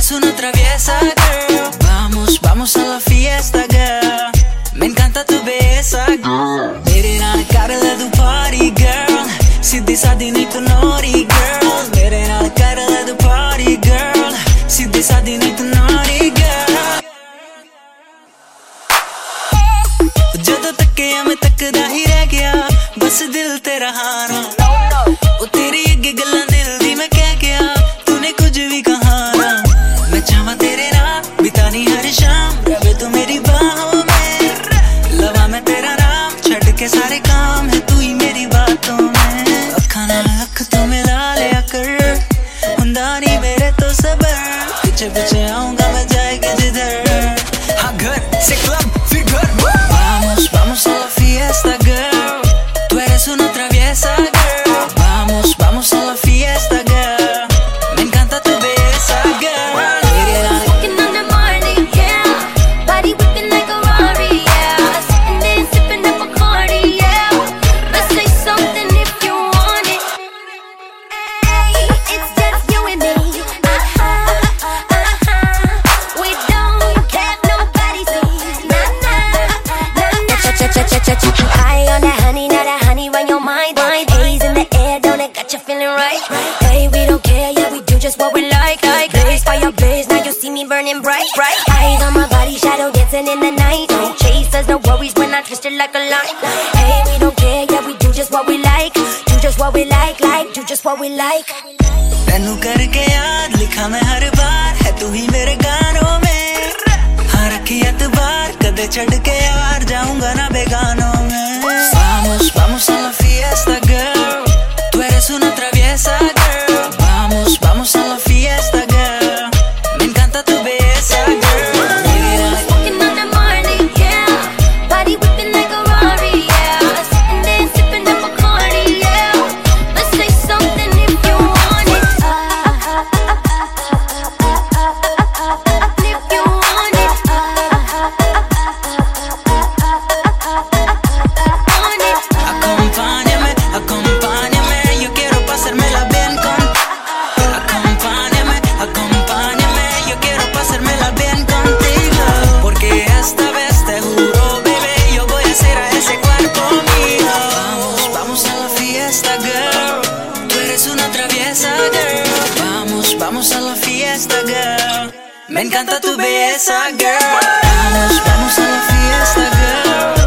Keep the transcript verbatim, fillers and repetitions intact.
eres una traviesa, girl. Vamos, vamos a la fiesta, girl. Me encanta tu belleza, girl. मेरे नाल कर ले तू party, girl. सीधी सादी नहीं तू naughty, girl. मेरे नाल कर ले तू party, girl. सीधी सादी नहीं तू naughty, girl. ਜਦੋਂ ਤੱਕਿਆ ਮੈਂ ਤੱਕਦਾ ਹੀ ਰਹਿ ਗਿਆ ਬਸ ਦਿਲ ਤੇਰਾ ਹਾਰਾ ਉਹ ਤੇਰੀ ਅੱਗੇ ਗੱਲਾਂ ਦਿਲ ਦੀ ਮੈਂ ਕਹਿ ਗਿਆ ਤੂਨੇ ਕੁਝ ਵੀ ਕਹਾ ਨਾ मैं चाहवा तेरे नाल बितानी हर शाम रहे तू मेरी बाहों में लवा मैं तेरा नाम छड़ के सारे काम है तू ही मेरी बातों में अखा नाल अख तू मिला लिया कर हुंदा नहीं मेरे तो सबर पीछे पीछे आऊंगा मैं जाएगी जिधर हाँ घर से क्लब फिर घर vamos vamos a la fiesta girl tú eres una traviesa girl vamos vamos a la fiesta girl me encanta tu belleza girl High on that honey, now that honey run your mind. Haze in the air, don't it got you feeling right? Hey, we don't care, yeah, we do just what we like. Blaze, fire, blaze, now you see me burning bright. Eyes on my body, shadow dancing in the night. No chasers, no worries when I twist it like a line. Hey, we don't care, yeah, we do just what we like. Do just what we like, like, do just what we like. तैनू करके याद लिखा मैं हर बार है तू ही मेरे गानों में हाँ रखी एतबार कदे छड़ के यार जाऊंगा ना बेगानों में Vamos, vamos a la fiesta girl tú eres una traviesa girl Vamos, vamos a la fiesta girl me encanta tu belleza girl Smoking on the morning, yeah. Body whipping like a Rari, yeah. Sitting there sipping up a Bacardi, yeah. Let's say something if you want it. If you want it. Acompáñame, acompáñame, yo quiero pasármela bien con Acompáñame, acompáñame, yo quiero pasármela bien contigo Porque esta vez te juro, bebé, yo voy a hacer a ese cuerpo mío Vamos, vamos a la fiesta, girl Tú eres una traviesa, girl Vamos, vamos a la fiesta, girl Me encanta tu belleza, girl Vamos, vamos a la fiesta, girl